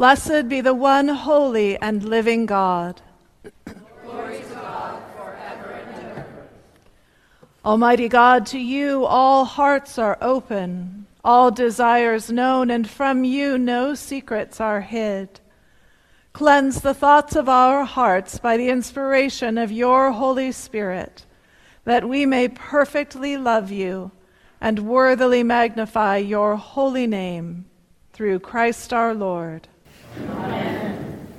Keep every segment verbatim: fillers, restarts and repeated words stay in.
Blessed be the one holy and living God. Glory to God forever and ever. Almighty God, to you all hearts are open, all desires known, and from you no secrets are hid. Cleanse the thoughts of our hearts by the inspiration of your Holy Spirit, that we may perfectly love you and worthily magnify your holy name, through Christ our Lord. Amen.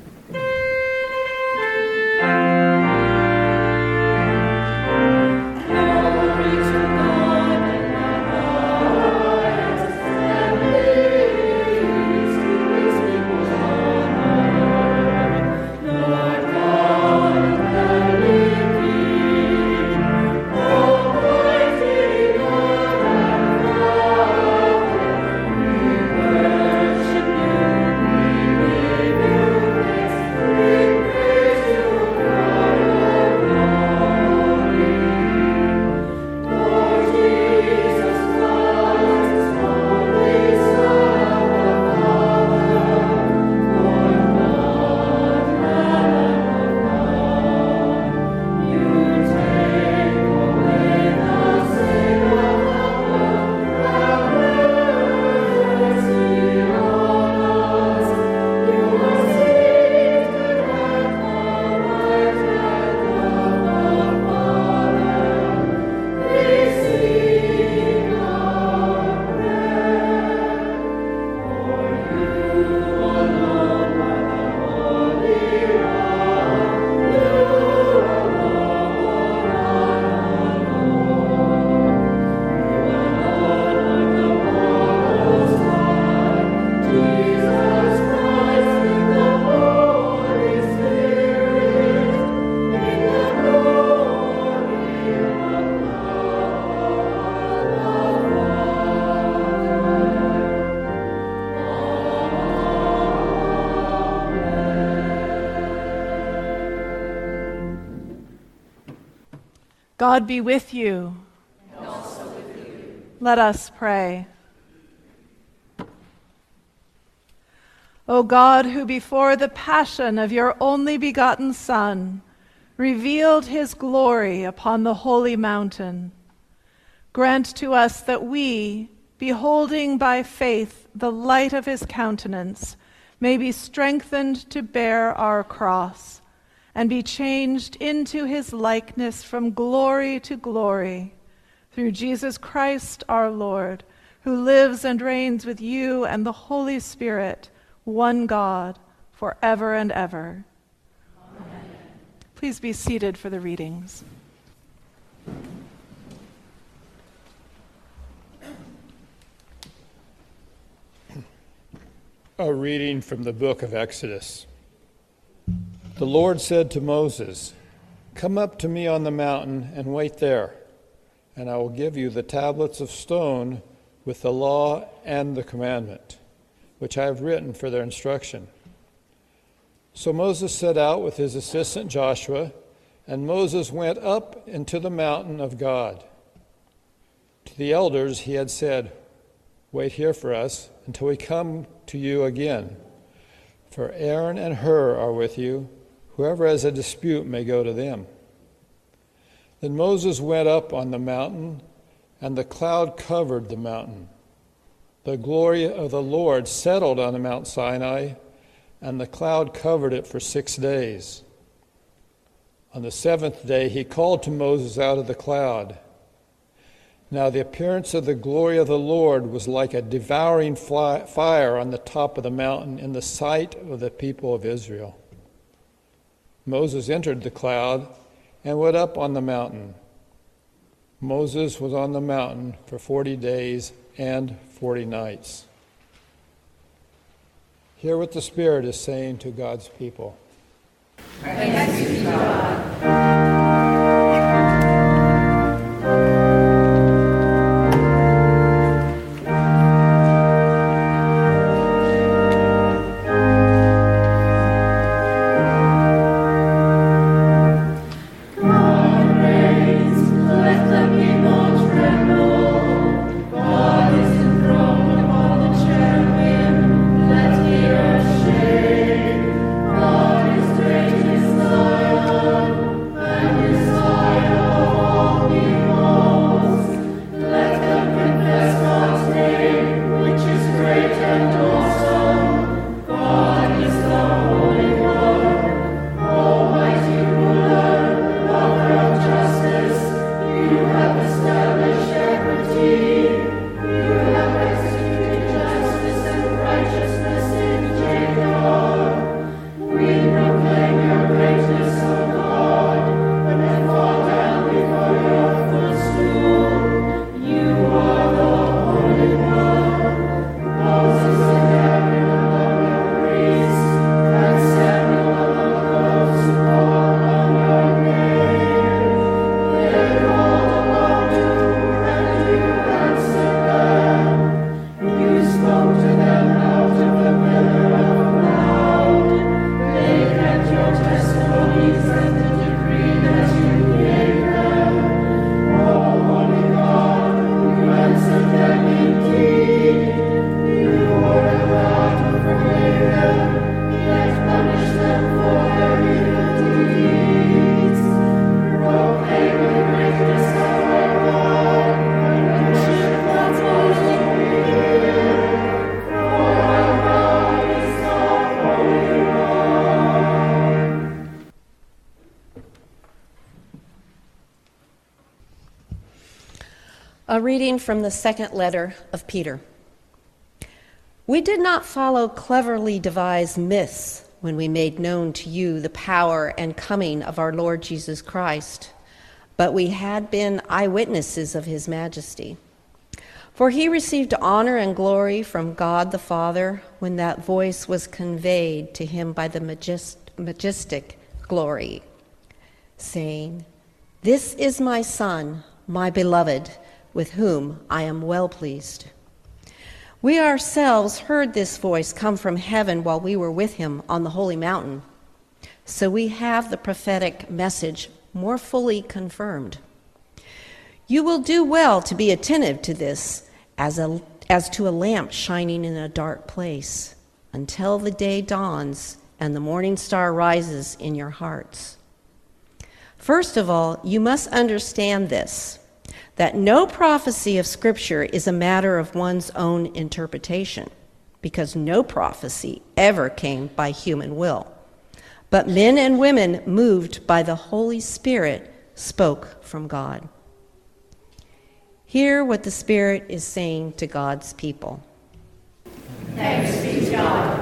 God be with you. And also with you. Let us pray. O God, who before the passion of your only begotten Son revealed his glory upon the holy mountain, grant to us that we, beholding by faith the light of his countenance, may be strengthened to bear our cross, and be changed into his likeness from glory to glory, through Jesus Christ our Lord, who lives and reigns with you and the Holy Spirit, one God, forever and ever. Amen. Please be seated for the readings. A reading from the book of Exodus. The Lord said to Moses, "Come up to me on the mountain and wait there, and I will give you the tablets of stone with the law and the commandment, which I have written for their instruction." So Moses set out with his assistant Joshua, and Moses went up into the mountain of God. To the elders he had said, "Wait here for us until we come to you again, for Aaron and Hur are with you. Whoever has a dispute may go to them." Then Moses went up on the mountain, and the cloud covered the mountain. The glory of the Lord settled on Mount Sinai, and the cloud covered it for six days. On the seventh day he called to Moses out of the cloud. Now the appearance of the glory of the Lord was like a devouring fly, fire on the top of the mountain in the sight of the people of Israel. Moses entered the cloud and went up on the mountain. Moses was on the mountain for forty days and forty nights. Hear what the Spirit is saying to God's people. Thanks be to God. God is enthroned upon the cherubim. Let the earth shake. A reading from the second letter of Peter. We did not follow cleverly devised myths when we made known to you the power and coming of our Lord Jesus Christ, but we had been eyewitnesses of his majesty. For he received honor and glory from God the Father when that voice was conveyed to him by the majest- majestic glory, saying, "This is my Son, my beloved, with whom I am well pleased." We ourselves heard this voice come from heaven while we were with him on the holy mountain. So we have the prophetic message more fully confirmed. You will do well to be attentive to this as, a, as to a lamp shining in a dark place until the day dawns and the morning star rises in your hearts. First of all, you must understand this, that no prophecy of Scripture is a matter of one's own interpretation, because no prophecy ever came by human will. But men and women moved by the Holy Spirit spoke from God. Hear what the Spirit is saying to God's people. Thanks be to God.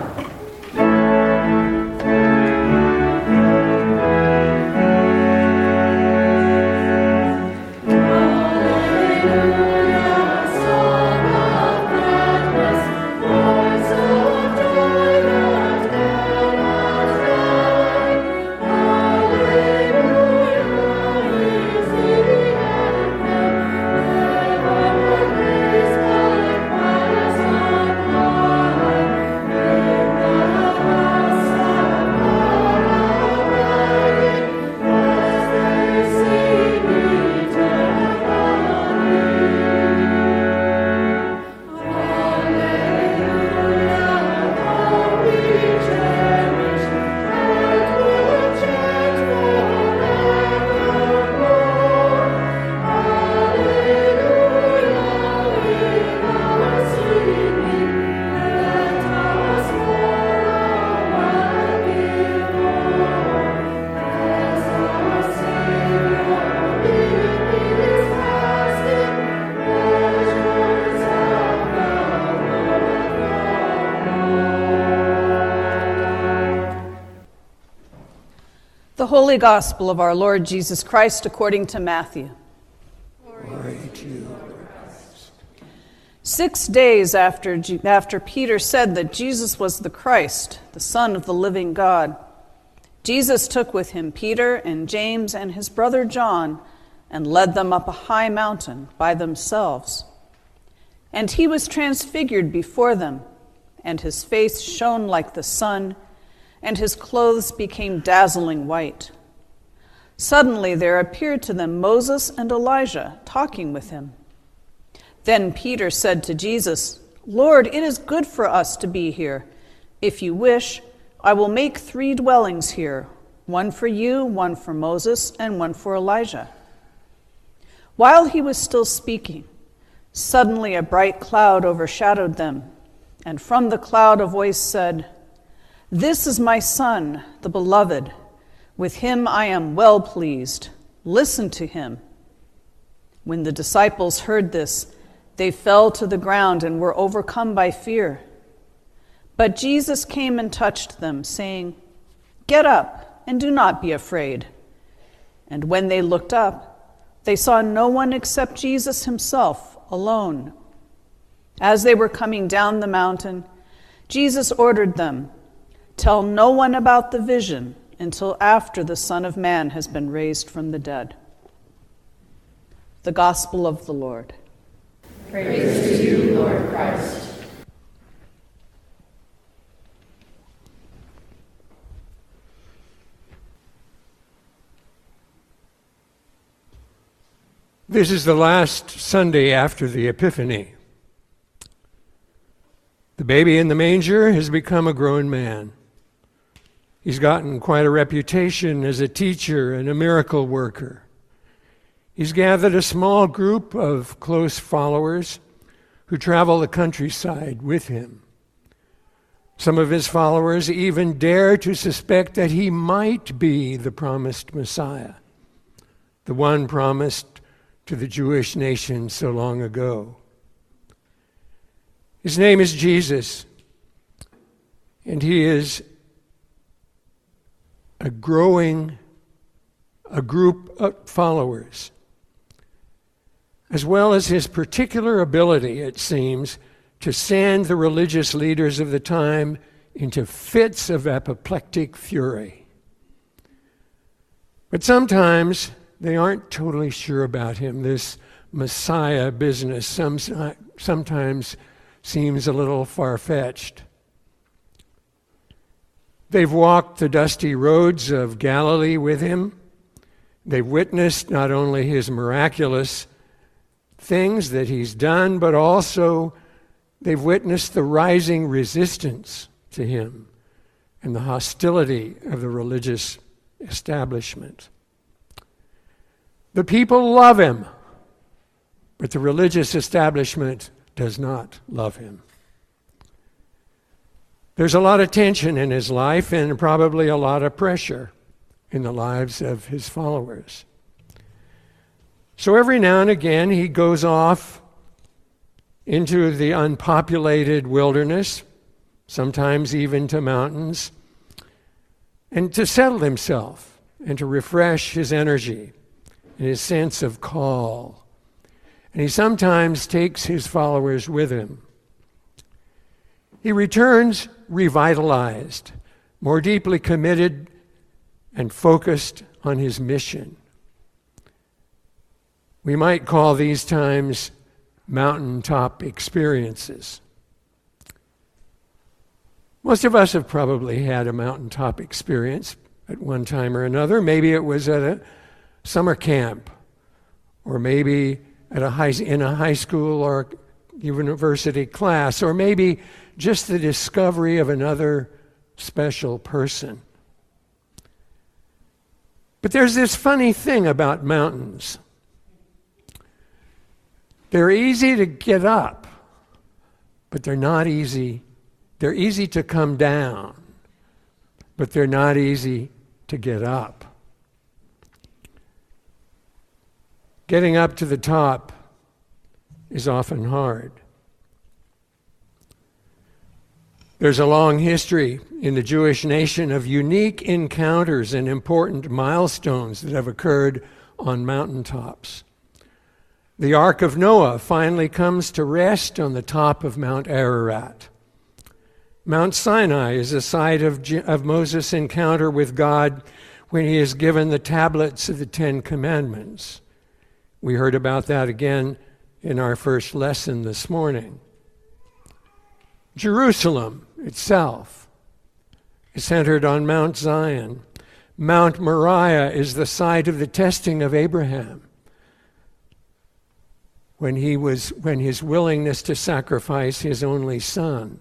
The Holy Gospel of our Lord Jesus Christ according to Matthew. Glory to you, Lord Christ. Six days after, after Peter said that Jesus was the Christ, the Son of the living God, Jesus took with him Peter and James and his brother John and led them up a high mountain by themselves. And he was transfigured before them, and his face shone like the sun, and his clothes became dazzling white. Suddenly there appeared to them Moses and Elijah talking with him. Then Peter said to Jesus, "Lord, it is good for us to be here. If you wish, I will make three dwellings here, one for you, one for Moses, and one for Elijah." While he was still speaking, suddenly a bright cloud overshadowed them, and from the cloud a voice said, "This is my Son, the beloved. With him I am well pleased. Listen to him." When the disciples heard this, they fell to the ground and were overcome by fear. But Jesus came and touched them, saying, "Get up and do not be afraid." And when they looked up, they saw no one except Jesus himself alone. As they were coming down the mountain, Jesus ordered them, "Tell no one about the vision until after the Son of Man has been raised from the dead." The Gospel of the Lord. Praise to you, Lord Christ. This is the last Sunday after the Epiphany. The baby in the manger has become a grown man. He's gotten quite a reputation as a teacher and a miracle worker. He's gathered a small group of close followers who travel the countryside with him. Some of his followers even dare to suspect that he might be the promised Messiah, the one promised to the Jewish nation so long ago. His name is Jesus, and he is a growing, a group of followers, as well as his particular ability, it seems, to send the religious leaders of the time into fits of apoplectic fury. But sometimes they aren't totally sure about him. This Messiah business some, sometimes seems a little far-fetched. They've walked the dusty roads of Galilee with him. They've witnessed not only his miraculous things that he's done, but also they've witnessed the rising resistance to him and the hostility of the religious establishment. The people love him, but the religious establishment does not love him. There's a lot of tension in his life and probably a lot of pressure in the lives of his followers. So every now and again he goes off into the unpopulated wilderness, sometimes even to mountains, and to settle himself and to refresh his energy and his sense of call. And he sometimes takes his followers with him. He returns revitalized, more deeply committed and focused on his mission. We might call these times mountaintop experiences. Most of us have probably had a mountaintop experience at one time or another. Maybe it was at a summer camp, or maybe at a high, in a high school or university class, or maybe just the discovery of another special person. But there's this funny thing about mountains. They're easy to get up, but they're not easy. They're easy to come down, but they're not easy to get up. Getting up to the top is often hard. There's a long history in the Jewish nation of unique encounters and important milestones that have occurred on mountaintops. The Ark of Noah finally comes to rest on the top of Mount Ararat. Mount Sinai is the site of, of Moses' encounter with God when he is given the tablets of the Ten Commandments. We heard about that again in our first lesson this morning. Jerusalem itself is centered on Mount Zion. Mount Moriah is the site of the testing of Abraham, when he was when his willingness to sacrifice his only son.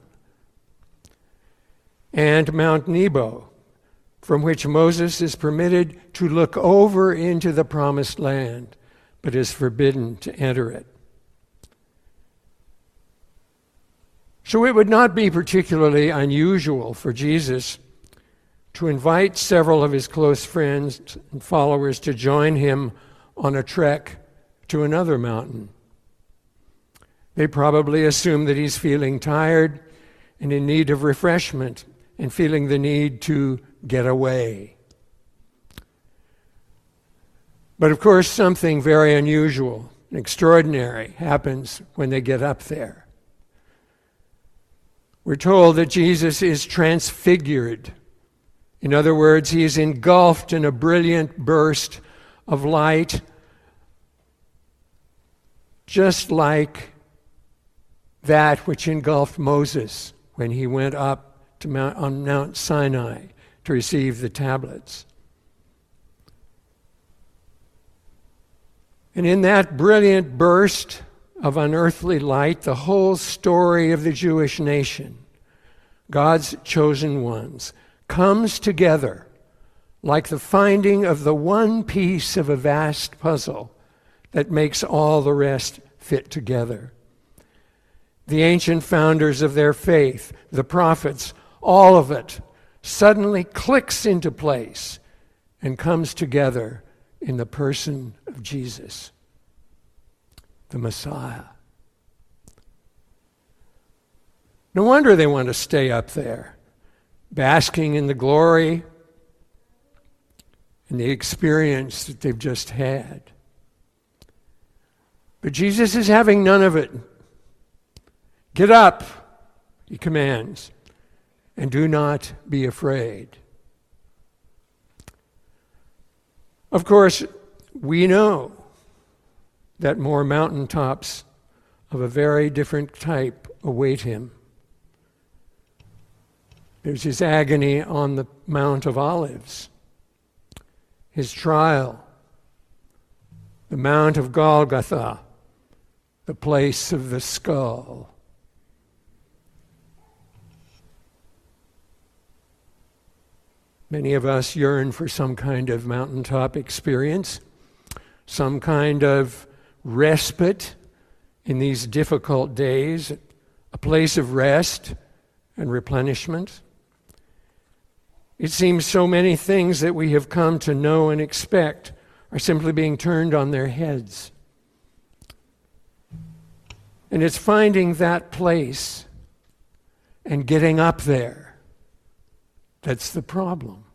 And Mount Nebo, from which Moses is permitted to look over into the promised land, but is forbidden to enter it. So it would not be particularly unusual for Jesus to invite several of his close friends and followers to join him on a trek to another mountain. They probably assume that he's feeling tired and in need of refreshment and feeling the need to get away. But of course, something very unusual and extraordinary happens when they get up there. We're told that Jesus is transfigured. In other words, he is engulfed in a brilliant burst of light, just like that which engulfed Moses when he went up to Mount, on Mount Sinai to receive the tablets. And in that brilliant burst of unearthly light, the whole story of the Jewish nation, God's chosen ones, comes together like the finding of the one piece of a vast puzzle that makes all the rest fit together. The ancient founders of their faith, the prophets, all of it suddenly clicks into place and comes together in the person of Jesus. the Messiah. No wonder they want to stay up there, basking in the glory and the experience that they've just had. But Jesus is having none of it. Get up, he commands, and do not be afraid. Of course, we know that more mountaintops of a very different type await him. There's his agony on the Mount of Olives, his trial, the Mount of Golgotha, the place of the skull. Many of us yearn for some kind of mountaintop experience, some kind of respite in these difficult days, a place of rest and replenishment. It seems so many things that we have come to know and expect are simply being turned on their heads. And it's finding that place and getting up there that's the problem.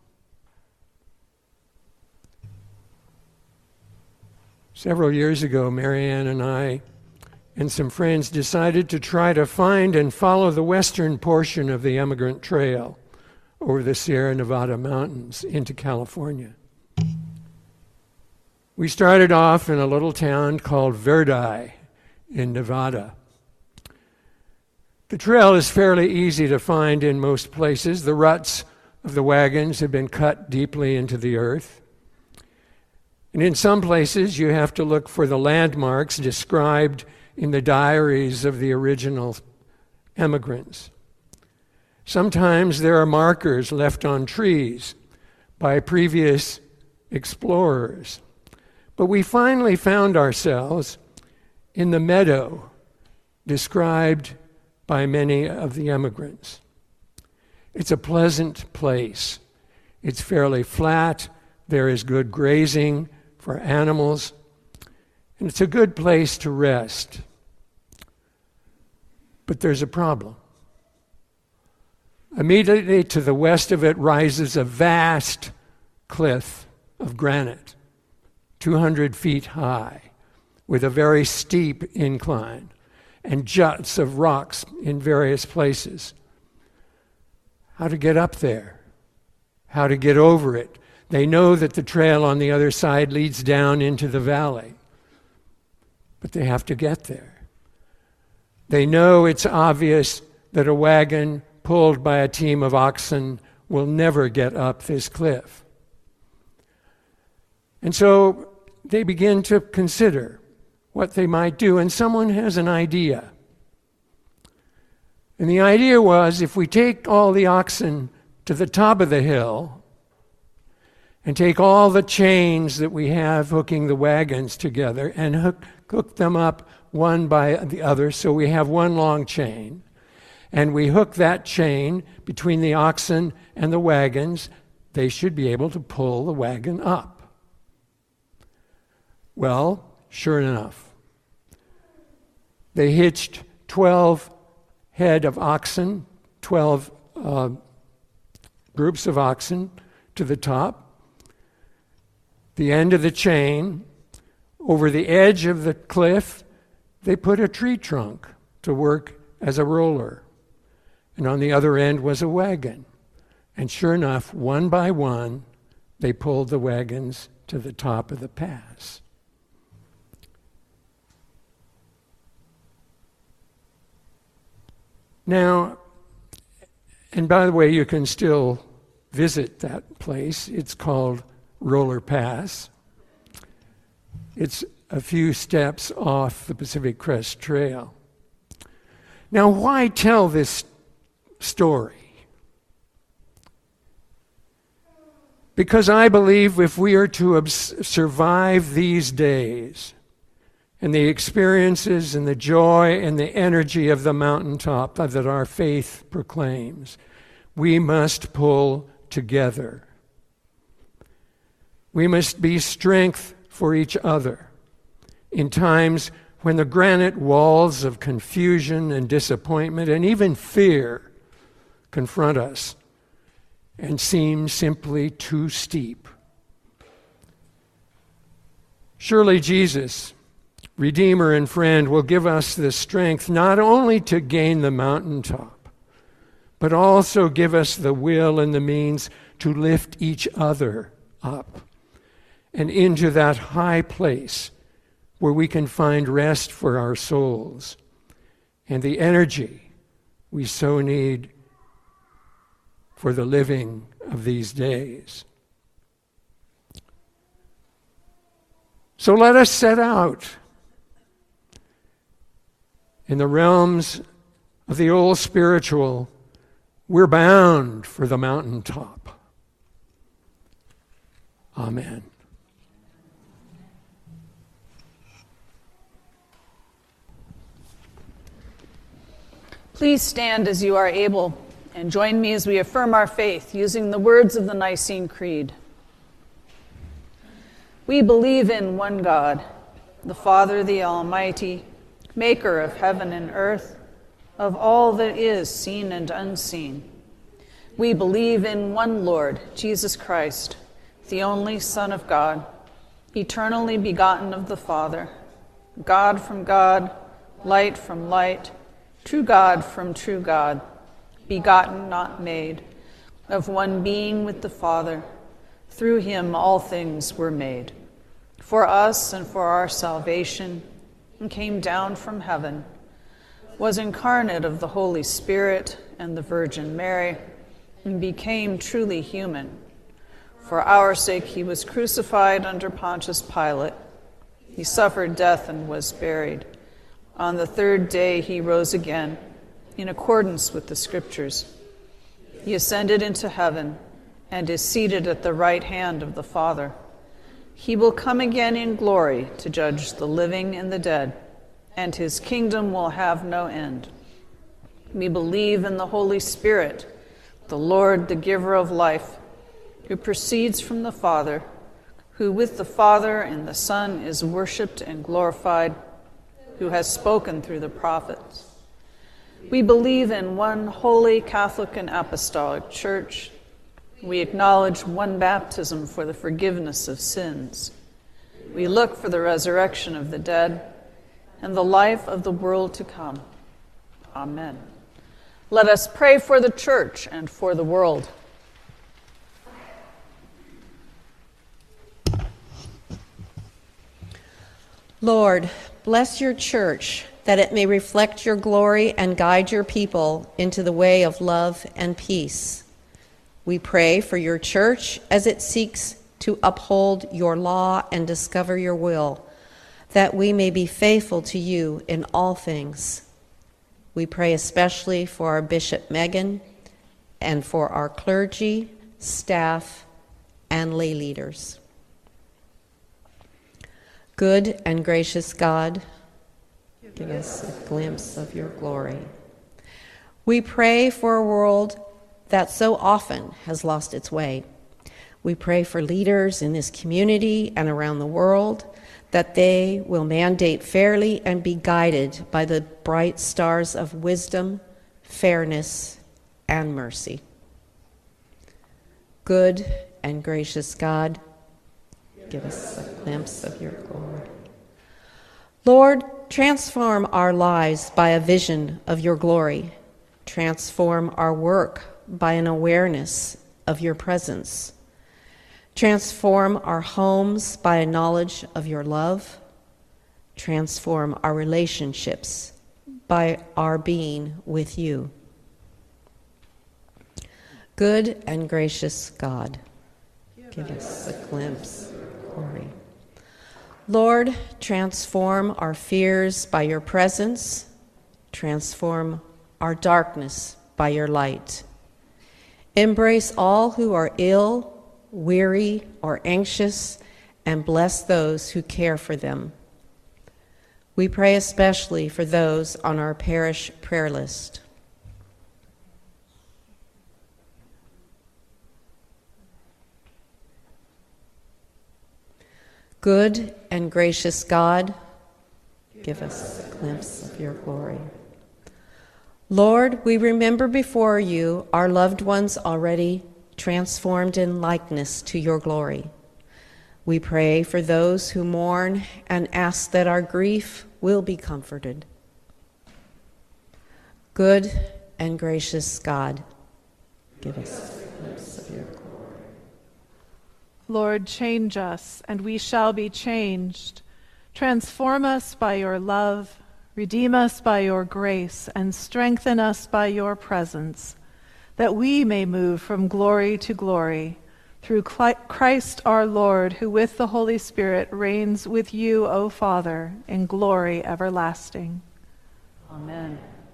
Several years ago, Marianne and I and some friends decided to try to find and follow the western portion of the Emigrant Trail over the Sierra Nevada mountains into California. We started off in a little town called Verdi in Nevada. The trail is fairly easy to find in most places. The ruts of the wagons have been cut deeply into the earth. And in some places, you have to look for the landmarks described in the diaries of the original emigrants. Sometimes there are markers left on trees by previous explorers. But we finally found ourselves in the meadow described by many of the emigrants. It's a pleasant place. It's fairly flat. There is good grazing for animals. And it's a good place to rest. But there's a problem. Immediately to the west of it rises a vast cliff of granite, two hundred feet high, with a very steep incline and juts of rocks in various places. How to get up there? How to get over it? They know that the trail on the other side leads down into the valley, but they have to get there. They know it's obvious that a wagon pulled by a team of oxen will never get up this cliff. And so they begin to consider what they might do, and someone has an idea. And the idea was, if we take all the oxen to the top of the hill and take all the chains that we have hooking the wagons together and hook, hook them up one by the other so we have one long chain, and we hook that chain between the oxen and the wagons, they should be able to pull the wagon up. Well, sure enough, they hitched twelve head of oxen, twelve uh, groups of oxen to the top. The end of the chain, over the edge of the cliff, they put a tree trunk to work as a roller. And on the other end was a wagon. And sure enough, one by one, they pulled the wagons to the top of the pass. Now, and by the way, you can still visit that place. It's called Roller Pass. It's a few steps off the Pacific Crest Trail. Now, why tell this story? Because I believe if we are to obs- survive these days and the experiences and the joy and the energy of the mountaintop that our faith proclaims, we must pull together. We must be strength for each other in times when the granite walls of confusion and disappointment and even fear confront us and seem simply too steep. Surely Jesus, Redeemer and friend, will give us the strength not only to gain the mountaintop, but also give us the will and the means to lift each other up and into that high place where we can find rest for our souls and the energy we so need for the living of these days. So let us set out in the realms of the old spiritual. We're bound for the mountaintop. Amen. Please stand as you are able and join me as we affirm our faith using the words of the Nicene Creed. We believe in one God, the Father, the Almighty, maker of heaven and earth, of all that is seen and unseen. We believe in one Lord, Jesus Christ, the only Son of God, eternally begotten of the Father, God from God, light from light, true God from true God, begotten, not made, of one being with the Father. Through him all things were made. For us and for our salvation, and came down from heaven, was incarnate of the Holy Spirit and the Virgin Mary, and became truly human. For our sake he was crucified under Pontius Pilate. He suffered death and was buried. On the third day he rose again, in accordance with the Scriptures. He ascended into heaven and is seated at the right hand of the Father. He will come again in glory to judge the living and the dead, and his kingdom will have no end. We believe in the Holy Spirit, the Lord, the giver of life, who proceeds from the Father, who with the Father and the Son is worshipped and glorified, who has spoken through the prophets. We believe in one holy Catholic and Apostolic Church. We acknowledge one baptism for the forgiveness of sins. We look for the resurrection of the dead and the life of the world to come. Amen. Let us pray for the Church and for the world. Lord, bless your church, that it may reflect your glory and guide your people into the way of love and peace. We pray for your church as it seeks to uphold your law and discover your will, that we may be faithful to you in all things. We pray especially for our Bishop Megan and for our clergy, staff, and lay leaders. Good and gracious God, give us a glimpse of your glory. We pray for a world that so often has lost its way. We pray for leaders in this community and around the world, that they will mandate fairly and be guided by the bright stars of wisdom, fairness, and mercy. Good and gracious God, give us a glimpse of your glory. Lord, transform our lives by a vision of your glory. Transform our work by an awareness of your presence. Transform our homes by a knowledge of your love. Transform our relationships by our being with you. Good and gracious God, give us a glimpse of glory. Lord, transform our fears by your presence. Transform our darkness by your light. Embrace all who are ill, weary, or anxious, and bless those who care for them. We pray especially for those on our parish prayer list. Good and gracious God, give us a glimpse of your glory. Lord, we remember before you our loved ones already transformed in likeness to your glory. We pray for those who mourn and ask that our grief will be comforted. Good and gracious God, give us a glimpse of your glory. Lord, change us, and we shall be changed. Transform us by your love, redeem us by your grace, and strengthen us by your presence, that we may move from glory to glory, through Christ our Lord, who with the Holy Spirit reigns with you, O Father, in glory everlasting. Amen.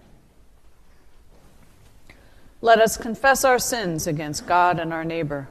Let us confess our sins against God and our neighbor.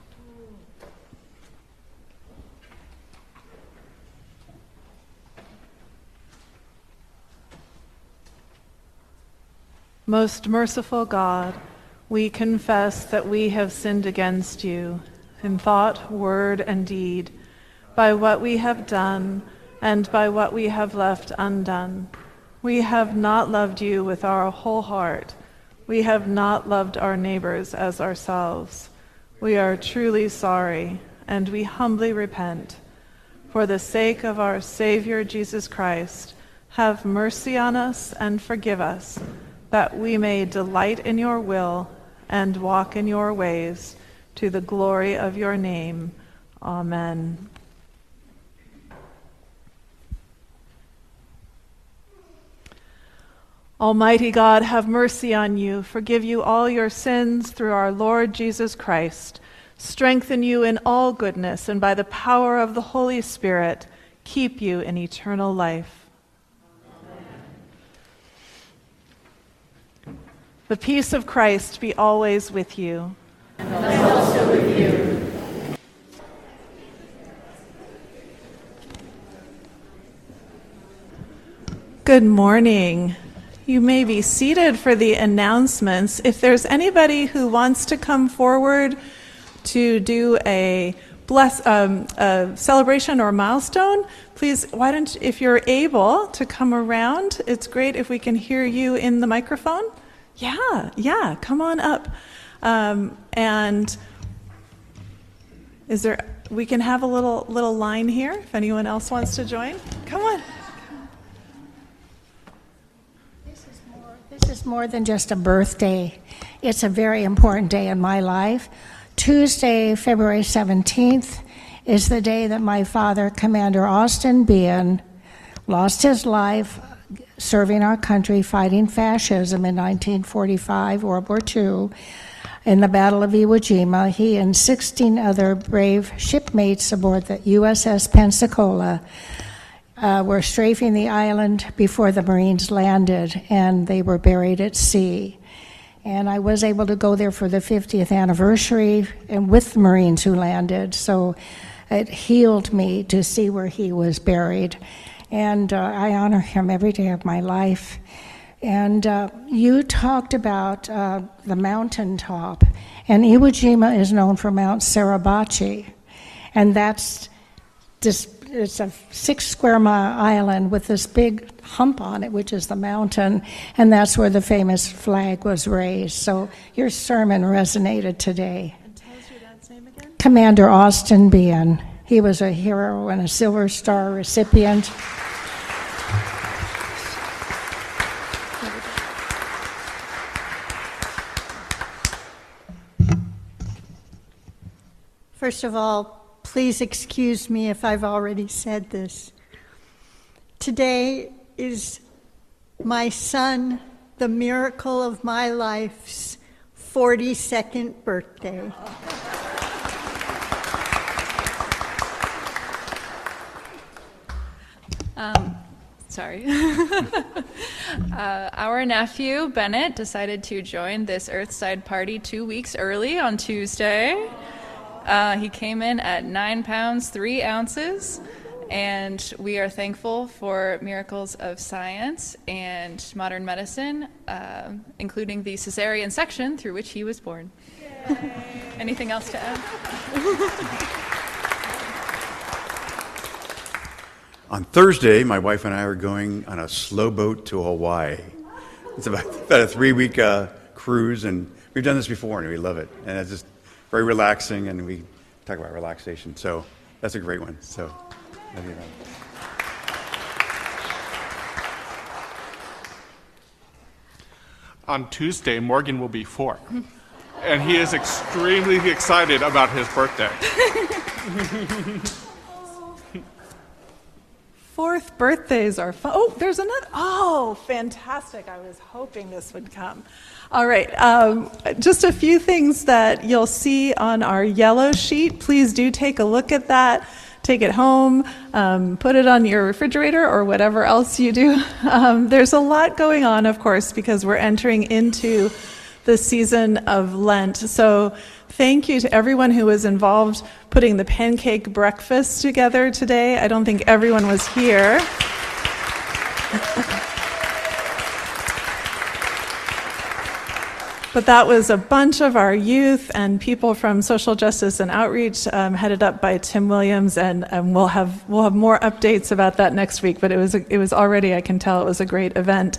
Most merciful God, we confess that we have sinned against you in thought, word, and deed, by what we have done and by what we have left undone. We have not loved you with our whole heart. We have not loved our neighbors as ourselves. We are truly sorry, and we humbly repent. For the sake of our Savior Jesus Christ, have mercy on us and forgive us, that we may delight in your will and walk in your ways, to the glory of your name. Amen. Almighty God, have mercy on you, forgive you all your sins through our Lord Jesus Christ, strengthen you in all goodness, and by the power of the Holy Spirit, keep you in eternal life. Amen. The peace of Christ be always with you. And also with you. Good morning. You may be seated for the announcements. If there's anybody who wants to come forward to do a bless um, a celebration or milestone, please, why don't, if you're able to come around, it's great if we can hear you in the microphone. Yeah, yeah, come on up. Um, and is there, we can have a little little line here if anyone else wants to join. Come on. This is more, this is more than just a birthday. It's a very important day in my life. Tuesday, February seventeenth, is the day that my father, Commander Austin Bean, lost his life serving our country, fighting fascism in nineteen forty-five, World War Two. In the Battle of Iwo Jima, he and sixteen other brave shipmates aboard the U S S Pensacola uh, were strafing the island before the Marines landed, and they were buried at sea. And I was able to go there for the fiftieth anniversary and with the Marines who landed, so it healed me to see where he was buried. And uh, I honor him every day of my life. And uh, you talked about uh, the mountaintop, and Iwo Jima is known for Mount Suribachi, and that's this. It's a six square mile island with this big hump on it, which is the mountain, and that's where the famous flag was raised. So your sermon resonated today. And tell us your dad's name again. Commander Austin Bean. He was a hero and a Silver Star recipient. First of all, please excuse me if I've already said this. Today is my son, the miracle of my life's forty-second birthday. Um, sorry. uh, our nephew, Bennett, decided to join this Earthside party two weeks early on Tuesday. Uh, he came in at nine pounds, three ounces, and we are thankful for miracles of science and modern medicine, uh, including the cesarean section through which he was born. Anything else to add? On Thursday, my wife and I are going on a slow boat to Hawaii. It's about, about a three-week uh, cruise, and we've done this before, and we love it. And it's just very relaxing, and we talk about relaxation. So that's a great one. So, love you. On Tuesday, Morgan will be four, and he is extremely excited about his birthday. Fourth birthdays are fun. Oh, there's another. Oh, fantastic. I was hoping this would come. All right. Um, just a few things that you'll see on our yellow sheet. Please do take a look at that. Take it home, um, put it on your refrigerator or whatever else you do. Um, there's a lot going on, of course, because we're entering into the season of Lent. So thank you to everyone who was involved putting the pancake breakfast together today. I don't think everyone was here. But that was a bunch of our youth and people from social justice and outreach, um, headed up by Tim Williams, and um, we'll have we'll have more updates about that next week. But it was a, it was already, I can tell, it was a great event.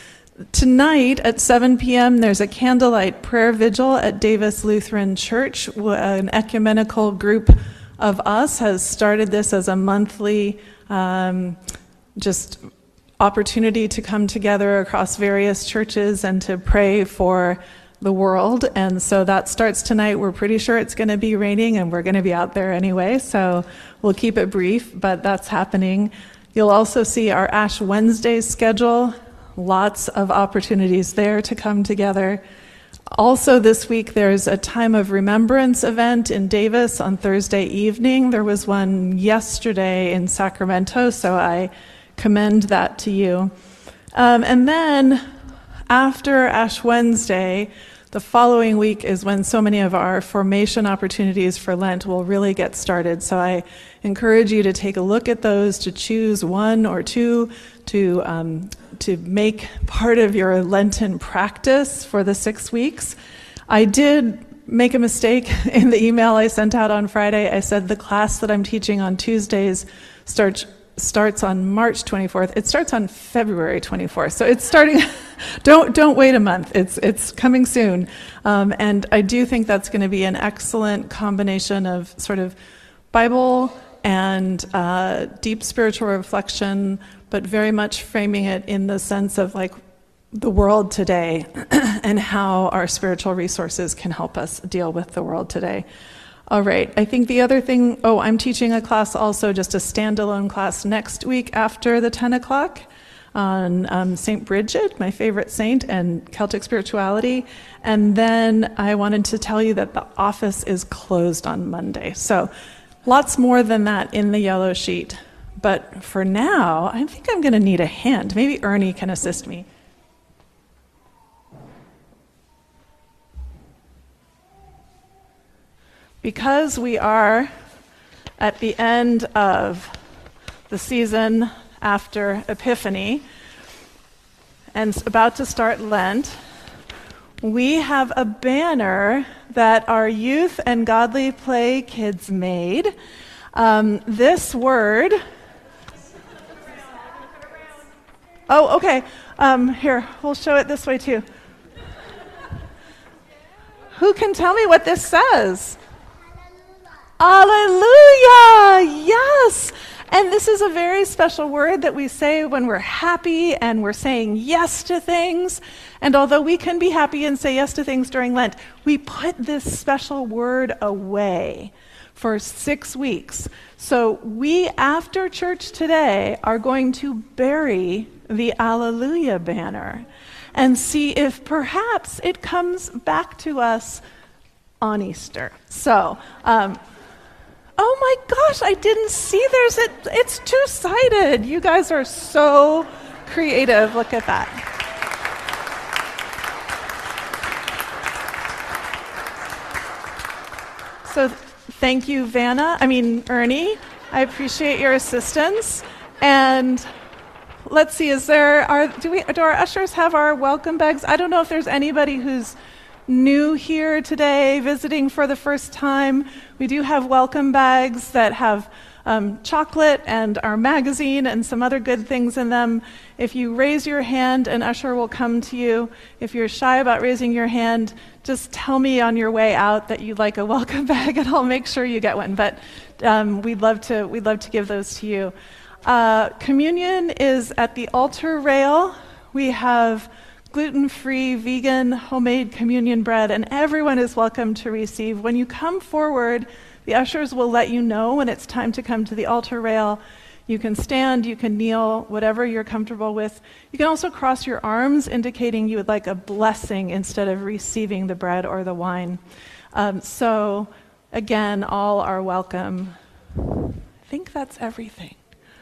Tonight at seven p.m. there's a candlelight prayer vigil at Davis Lutheran Church. An ecumenical group of us has started this as a monthly um, just opportunity to come together across various churches and to pray for the world. And so that starts tonight. We're pretty sure it's going to be raining, and we're going to be out there anyway, so we'll keep it brief, but that's happening. You'll also see our Ash Wednesday schedule. Lots of opportunities there to come together. Also this week there's a Time of Remembrance event in Davis on Thursday evening. There was one yesterday in Sacramento, so I commend that to you. Um, and then after Ash Wednesday, the following week is when so many of our formation opportunities for Lent will really get started. So I encourage you to take a look at those, to choose one or two to um, to make part of your Lenten practice for the six weeks. I did make a mistake in the email I sent out on Friday. I said the class that I'm teaching on Tuesdays starts starts on March twenty-fourth. It starts on February twenty-fourth. So it's starting. don't don't wait a month. It's it's coming soon. Um, and I do think that's going to be an excellent combination of sort of Bible and uh, deep spiritual reflection, but very much framing it in the sense of like the world today and how our spiritual resources can help us deal with the world today. All right, I think the other thing, oh, I'm teaching a class also, just a standalone class next week after the ten o'clock on um, Saint Bridget, my favorite saint, and Celtic spirituality. And then I wanted to tell you that the office is closed on Monday. So lots more than that in the yellow sheet. But for now, I think I'm going to need a hand. Maybe Ernie can assist me. Because we are at the end of the season after Epiphany and about to start Lent, we have a banner that our youth and godly play kids made. Um, this word... Oh, okay. Um, here, we'll show it this way too. Who can tell me what this says? Alleluia! Yes! And this is a very special word that we say when we're happy and we're saying yes to things. And although we can be happy and say yes to things during Lent, we put this special word away for six weeks. So we, after church today, are going to bury the Alleluia banner and see if perhaps it comes back to us on Easter. So, um, oh my gosh, I didn't see there's it. It's two-sided. You guys are so creative. Look at that. So thank you, Vanna. I mean, Ernie. I appreciate your assistance. And let's see, is there, are, do we, do our ushers have our welcome bags? I don't know if there's anybody who's new here today, visiting for the first time. We do have welcome bags that have um, chocolate and our magazine and some other good things in them. If you raise your hand, an usher will come to you. If you're shy about raising your hand, just tell me on your way out that you'd like a welcome bag, and I'll make sure you get one. But um, we'd love to we'd love to give those to you. Uh, communion is at the altar rail. We have gluten-free, vegan, homemade communion bread, and everyone is welcome to receive. When you come forward, the ushers will let you know when it's time to come to the altar rail. You can stand, you can kneel, whatever you're comfortable with. You can also cross your arms, indicating you would like a blessing instead of receiving the bread or the wine. Um, so, again, all are welcome. I think that's everything.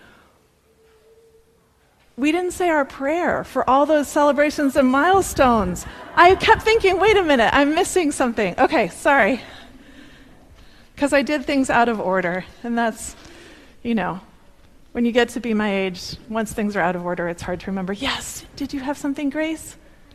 We didn't say our prayer for all those celebrations and milestones. I kept thinking, wait a minute, I'm missing something. Okay, sorry. Because I did things out of order, and that's, you know, when you get to be my age, once things are out of order, it's hard to remember. Yes, did you have something, Grace?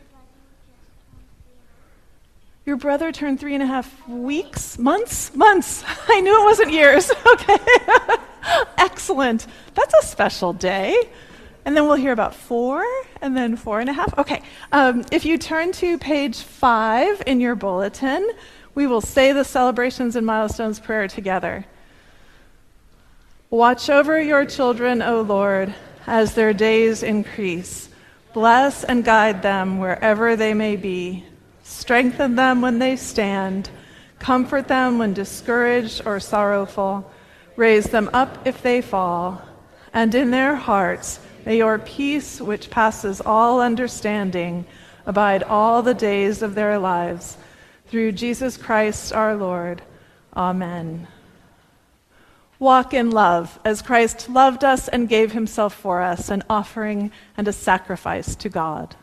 Your brother turned three and a half weeks? Months? Months. I knew it wasn't years. Okay. Excellent. That's a special day. And then we'll hear about four, and then four and a half. Okay. Um, if you turn to page five in your bulletin, we will say the celebrations and milestones prayer together. Watch over your children, O Lord, as their days increase. Bless and guide them wherever they may be. Strengthen them when they stand. Comfort them when discouraged or sorrowful. Raise them up if they fall. And in their hearts, may your peace, which passes all understanding, abide all the days of their lives. Through Jesus Christ our Lord. Amen. Walk in love, as Christ loved us and gave himself for us, an offering and a sacrifice to God.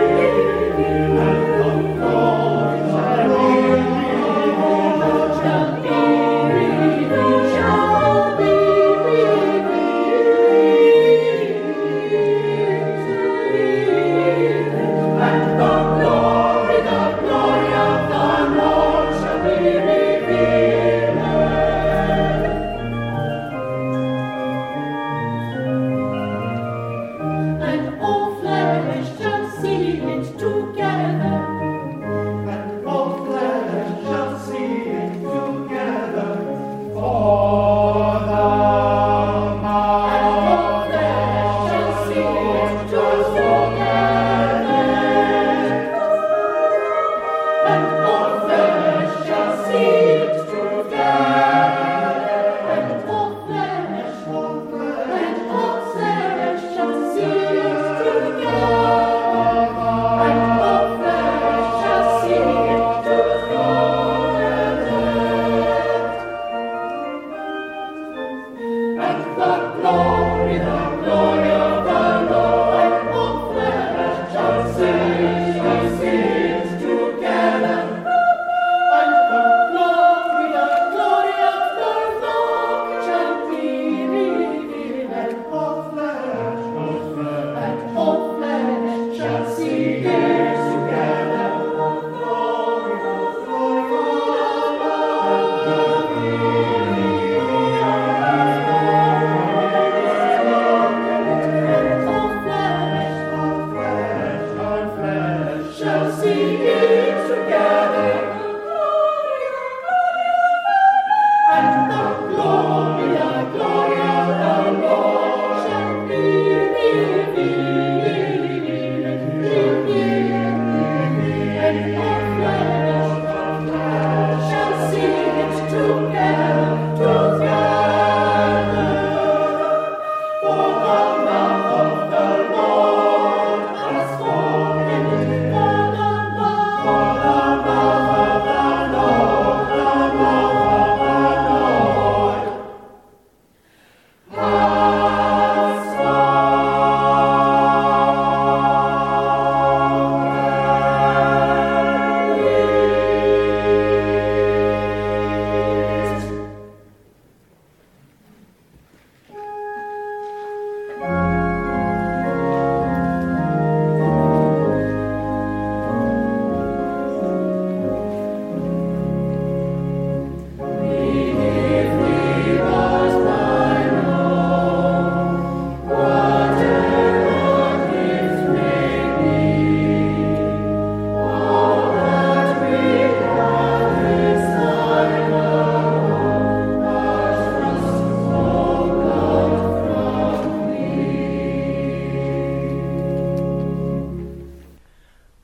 Shall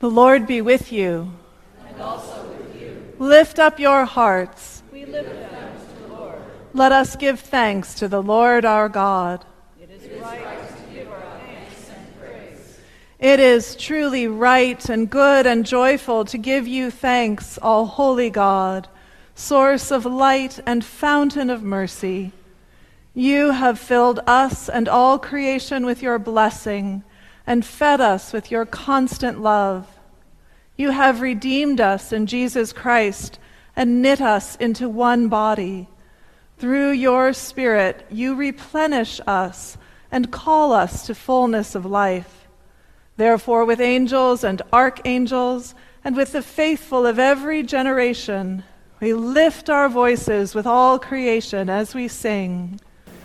The Lord be with you. And also with you. Lift up your hearts. We lift them to the Lord. Let us give thanks to the Lord our God. It is right to give our thanks and praise. It is truly right and good and joyful to give you thanks, all holy God, source of light and fountain of mercy. You have filled us and all creation with your blessing and fed us with your constant love. You have redeemed us in Jesus Christ and knit us into one body. Through your Spirit, you replenish us and call us to fullness of life. Therefore, with angels and archangels and with the faithful of every generation, we lift our voices with all creation as we sing.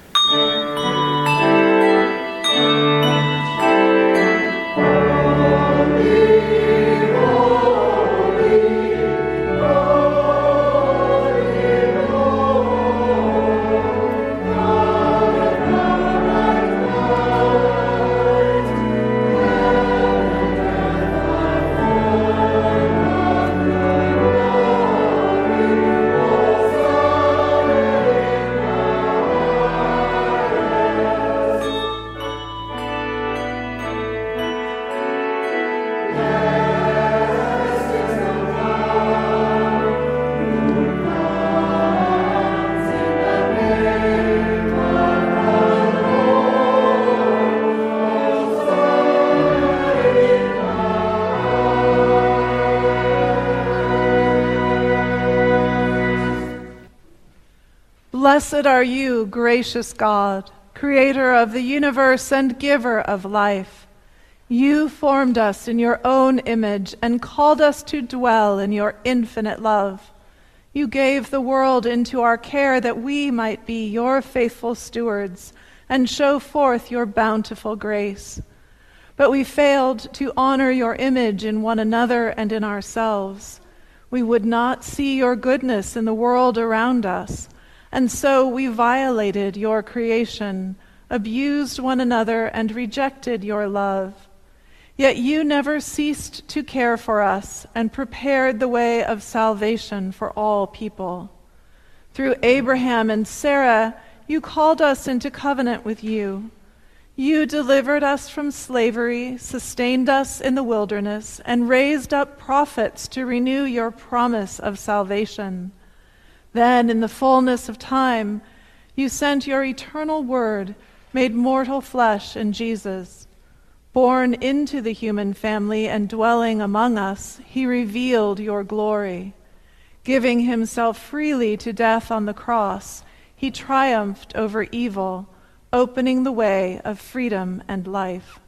Blessed are you, gracious God, creator of the universe and giver of life. You formed us in your own image and called us to dwell in your infinite love. You gave the world into our care that we might be your faithful stewards and show forth your bountiful grace. But we failed to honor your image in one another and in ourselves. We would not see your goodness in the world around us, and so we violated your creation, abused one another, and rejected your love. Yet you never ceased to care for us and prepared the way of salvation for all people. Through Abraham and Sarah, you called us into covenant with you. You delivered us from slavery, sustained us in the wilderness, and raised up prophets to renew your promise of salvation. Then, in the fullness of time, you sent your eternal word, made mortal flesh in Jesus. Born into the human family and dwelling among us, he revealed your glory. Giving himself freely to death on the cross, he triumphed over evil, opening the way of freedom and life.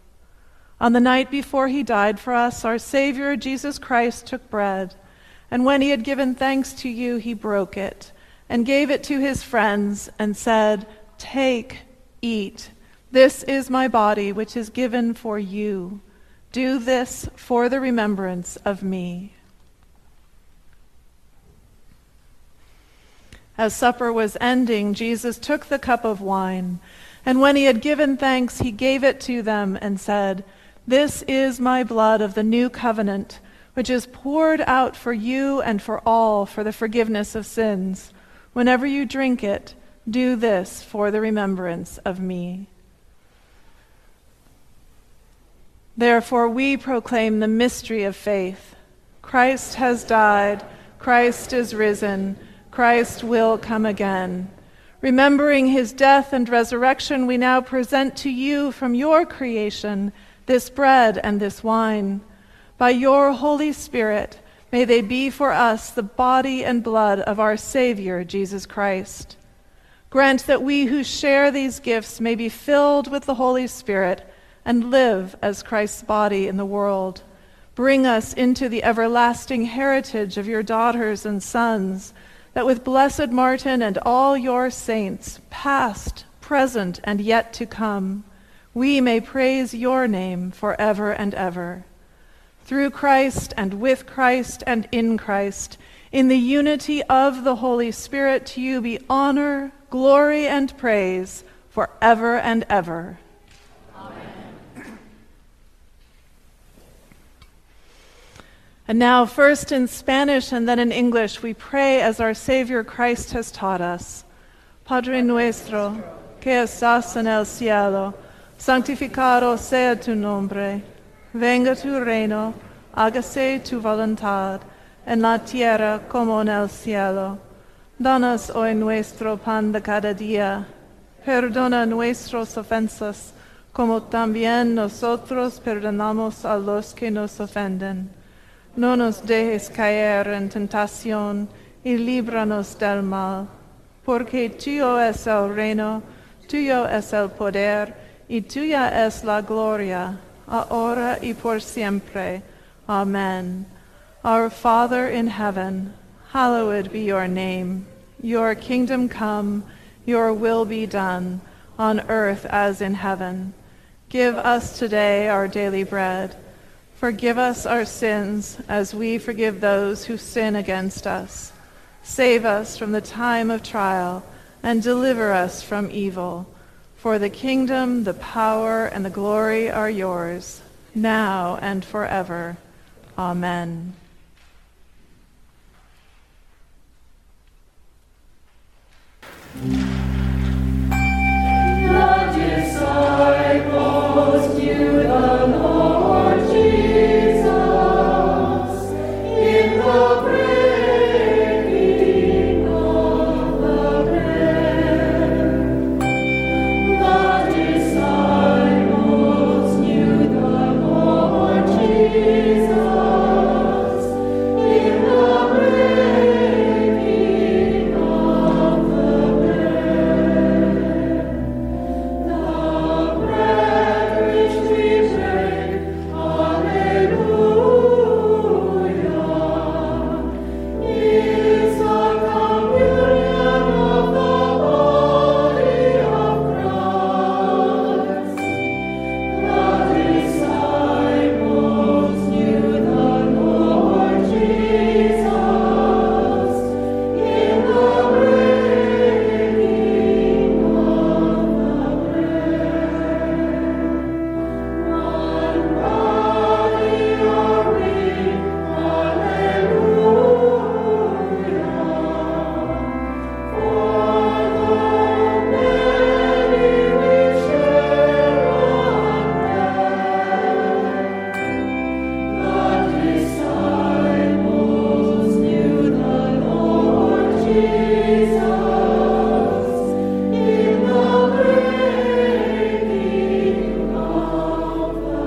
On the night before he died for us, our Savior Jesus Christ took bread, and when he had given thanks to you, he broke it and gave it to his friends and said, "Take, eat. This is my body, which is given for you. Do this for the remembrance of me." As supper was ending, Jesus took the cup of wine, and when he had given thanks, he gave it to them and said, "This is my blood of the new covenant, which is poured out for you and for all for the forgiveness of sins. Whenever you drink it, do this for the remembrance of me." Therefore we proclaim the mystery of faith. Christ has died, Christ is risen, Christ will come again. Remembering his death and resurrection, we now present to you from your creation this bread and this wine. By your Holy Spirit, may they be for us the body and blood of our Savior, Jesus Christ. Grant that we who share these gifts may be filled with the Holy Spirit and live as Christ's body in the world. Bring us into the everlasting heritage of your daughters and sons, that with Blessed Martin and all your saints, past, present, and yet to come, we may praise your name forever and ever. Through Christ and with Christ and in Christ, in the unity of the Holy Spirit, to you be honor, glory, and praise forever and ever. Amen. And now, first in Spanish and then in English, we pray as our Savior Christ has taught us. Padre nuestro, que estás en el cielo, santificado sea tu nombre. Venga tu reino, hágase tu voluntad, en la tierra como en el cielo. Danos hoy nuestro pan de cada día. Perdona nuestras ofensas, como también nosotros perdonamos a los que nos ofenden. No nos dejes caer en tentación, y líbranos del mal, porque tuyo es el reino, tuyo es el poder, y tuya es la gloria, ahora y por siempre. Amen. Our Father in heaven, hallowed be your name. Your kingdom come, your will be done, on earth as in heaven. Give us today our daily bread. Forgive us our sins, as we forgive those who sin against us. Save us from the time of trial, and deliver us from evil. For the kingdom, the power, and the glory are yours, now and forever. Amen. The disciples knew the Lord Jesus in the breaking of the bread. The disciples knew the Lord Jesus in the breaking of the bread. The bread which we break, Alleluia, is a communion of the body of Christ. The disciples knew the Lord Jesus in the breaking of the bread. One body are we, Alleluia, for the many we share one bread. The disciples knew the Lord Jesus in the breaking of the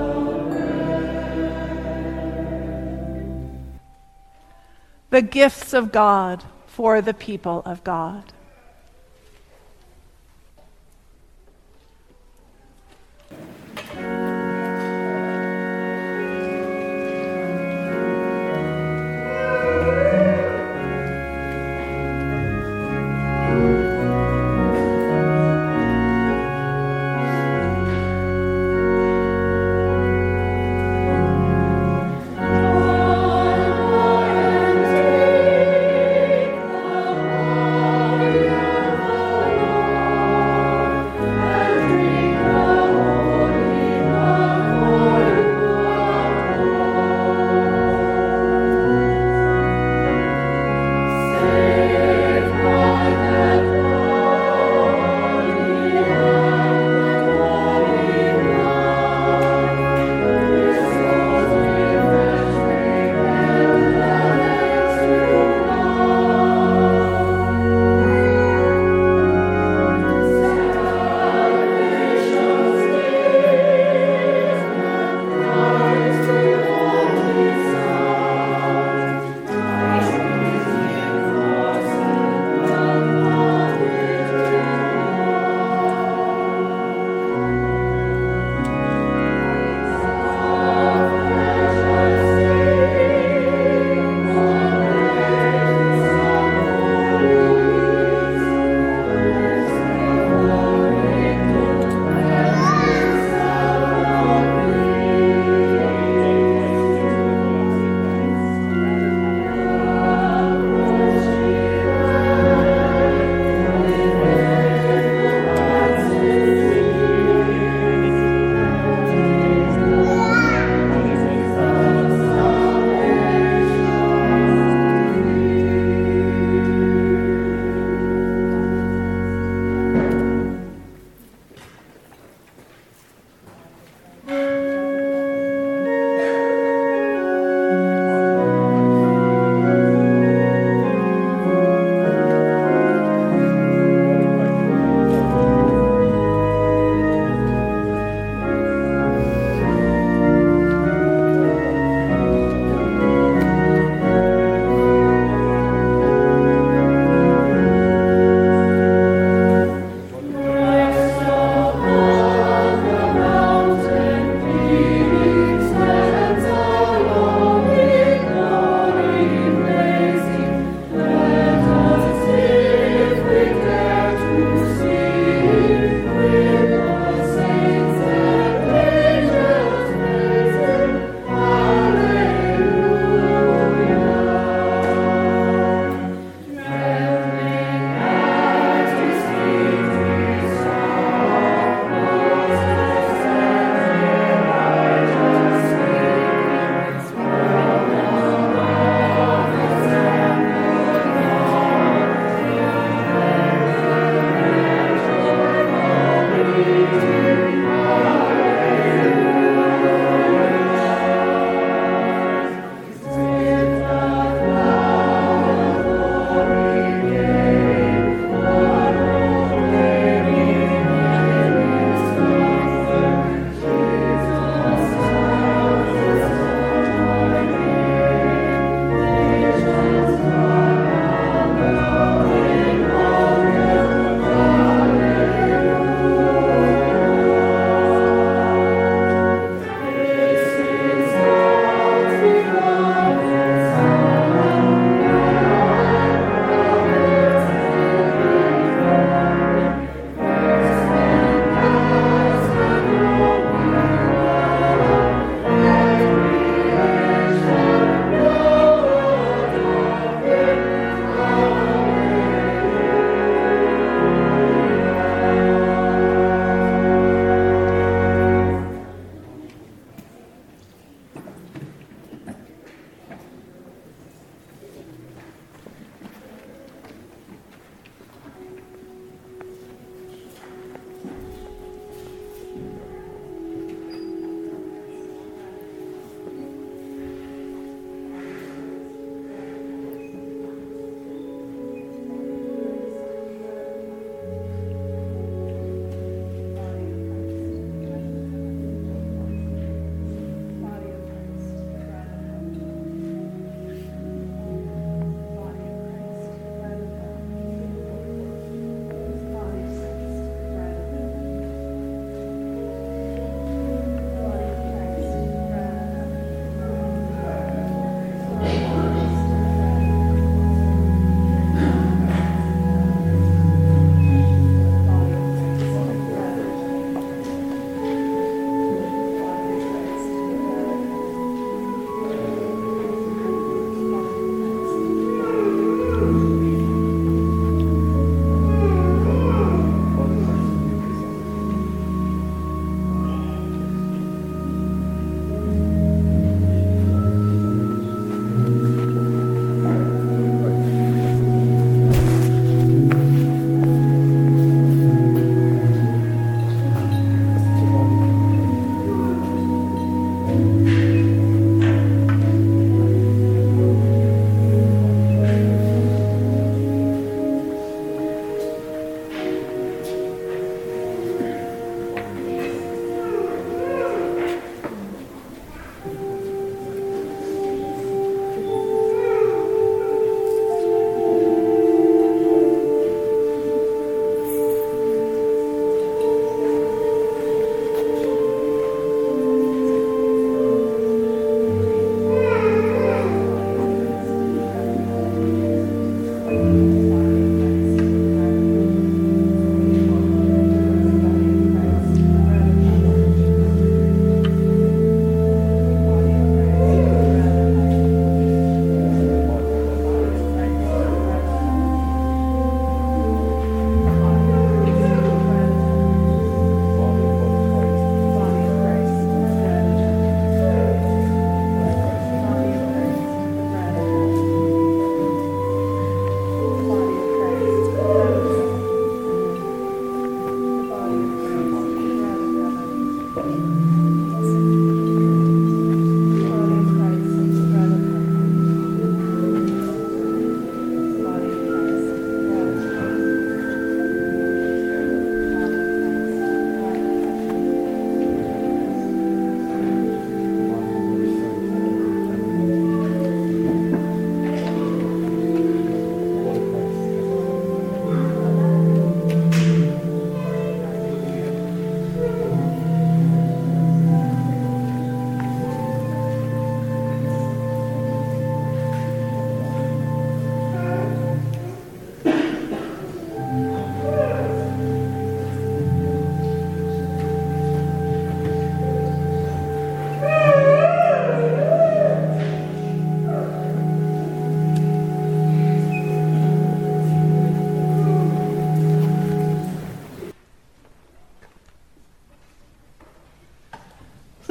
The gifts of God for the people of God. Take the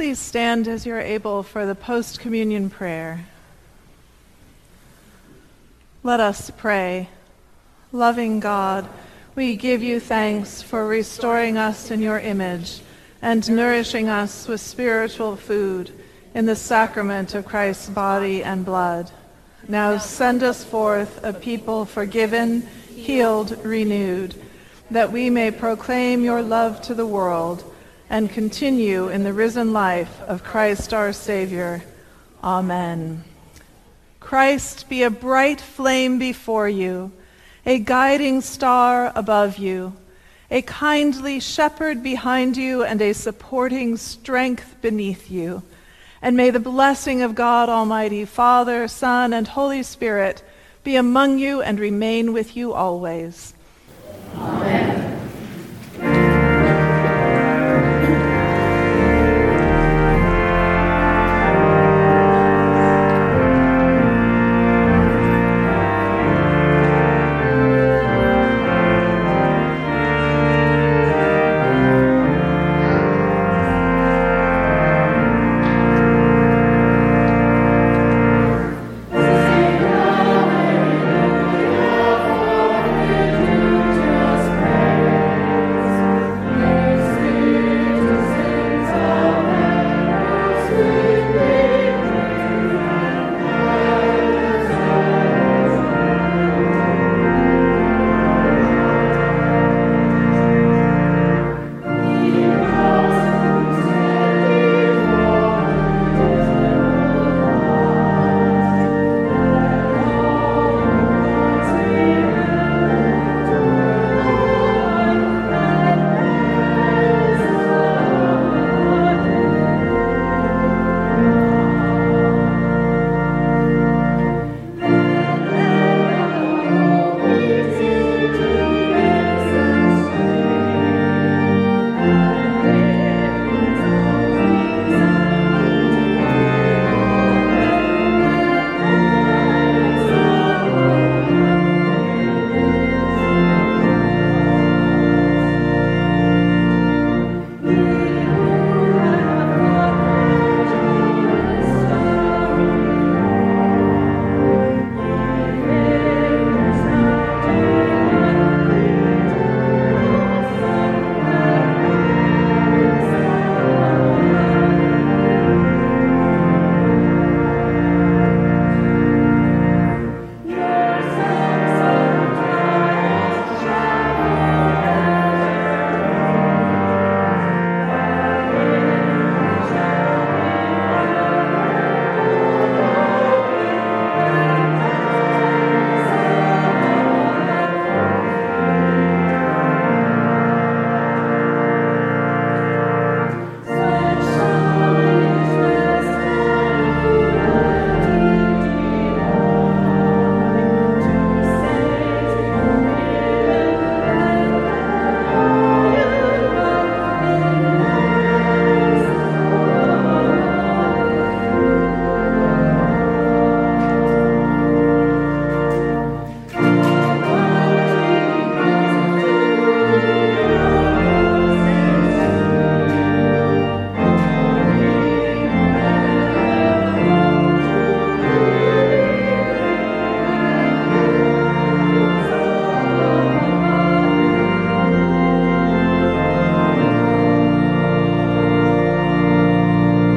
please stand as you're able for the post-communion prayer. Let us pray. Loving God, we give you thanks for restoring us in your image and nourishing us with spiritual food in the sacrament of Christ's body and blood. Now send us forth a people forgiven, healed, renewed, that we may proclaim your love to the world and continue in the risen life of Christ our Savior. Amen. Christ be a bright flame before you, a guiding star above you, a kindly shepherd behind you, and a supporting strength beneath you. And may the blessing of God Almighty, Father, Son, and Holy Spirit be among you and remain with you always. Amen.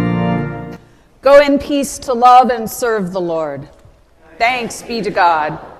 Go in peace to love and serve the Lord. Thanks be to God.